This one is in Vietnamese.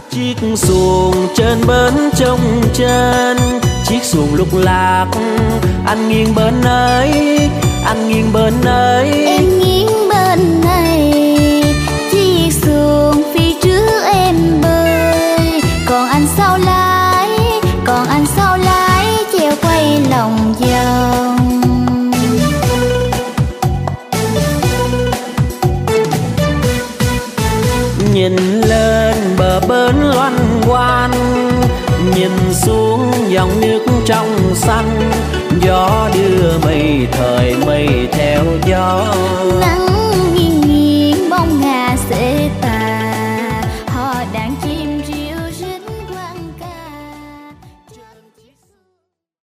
Chiếc xuồng trên bến trông trên, chiếc xuồng lúc lạc, anh nghiêng bên ấy, anh nghiêng bên ấy, em nghiêng bên này. Chiếc xuồng phía trước em bơi, còn anh sau lái, còn anh sau lái chèo quay lòng vòng. nhìn lên bờ bến loanh quanh, nhìn xuống dòng nước trong xanh, gió đưa mây thời mây theo gió. Nắng